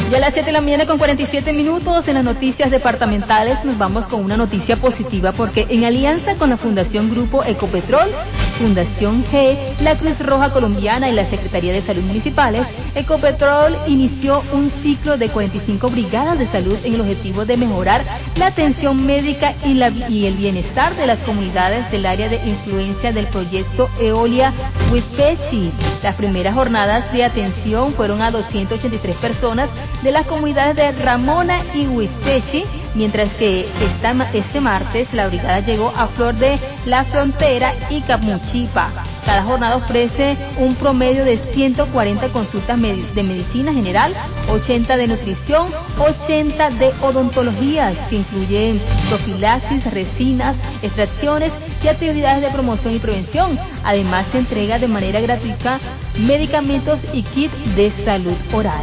Ya a las 7 de la mañana con 47 minutos en las noticias departamentales nos vamos con una noticia positiva porque en alianza con la Fundación Grupo Ecopetrol, Fundación G, la Cruz Roja Colombiana y la Secretaría de Salud Municipales, Ecopetrol inició un ciclo de 45 brigadas de salud en el objetivo de mejorar la atención médica y el bienestar de las comunidades del área de influencia del proyecto Eolia Huispechi. Las primeras jornadas de atención fueron a 283 personas de las comunidades de Ramona y Huispechi, mientras que este martes la brigada llegó a Flor de la Frontera y Camuchipa. Cada jornada ofrece un promedio de 140 consultas de medicina general, 80 de nutrición, 80 de odontologías, que incluyen profilaxis, resinas, extracciones y actividades de promoción y prevención. Además, se entrega de manera gratuita medicamentos y kit de salud oral.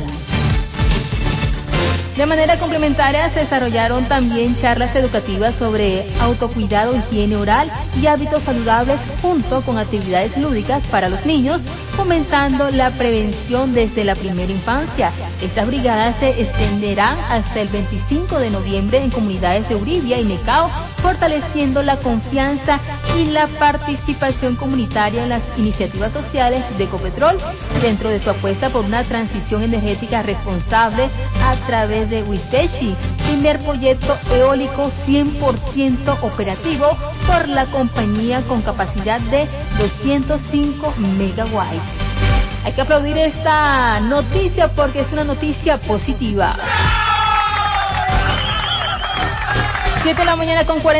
De manera complementaria se desarrollaron también charlas educativas sobre autocuidado, higiene oral y hábitos saludables junto con actividades lúdicas para los niños, fomentando la prevención desde la primera infancia. Estas brigadas se extenderán hasta el 25 de noviembre en comunidades de Uribia y Mecao, fortaleciendo la confianza y la participación comunitaria en las iniciativas sociales de Ecopetrol dentro de su apuesta por una transición energética responsable a través de Huispechi, primer proyecto eólico 100% operativo por la compañía con capacidad de 205 megawatts. Hay que aplaudir esta noticia porque es una noticia positiva. 7 de la mañana con 40.